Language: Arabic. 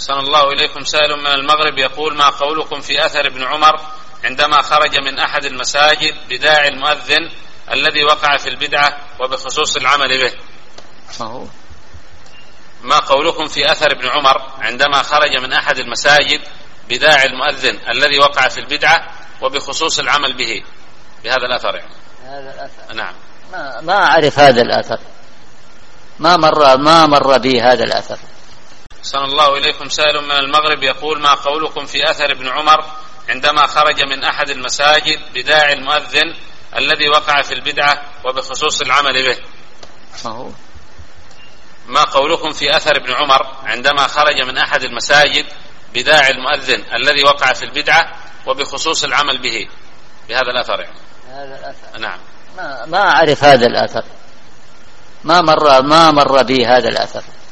أحسن الله إليكم. سائل من المغرب يقول: ما قولكم في أثر ابن عمر عندما خرج من أحد المساجد بداعي المؤذن الذي وقع في البدعة وبخصوص العمل به؟ ما قولكم في أثر ابن عمر عندما خرج من أحد المساجد بداعي المؤذن الذي وقع في البدعة وبخصوص العمل به، بهذا الأثر يعني. هذا الأثر نعم. ما أعرف هذا الأثر، ما مر بي هذا الأثر. أحسن الله إليكم. سائل من المغرب يقول: ما قولكم في أثر ابن عمر عندما خرج من أحد المساجد بداعي المؤذن الذي وقع في البدعة وبخصوص العمل به؟ ما قولكم في أثر ابن عمر عندما خرج من أحد المساجد بداعي المؤذن الذي وقع في البدعة وبخصوص العمل به، بهذا الأثر يعني. هذا الأثر نعم. ما أعرف هذا الأثر، ما مر بي هذا الأثر.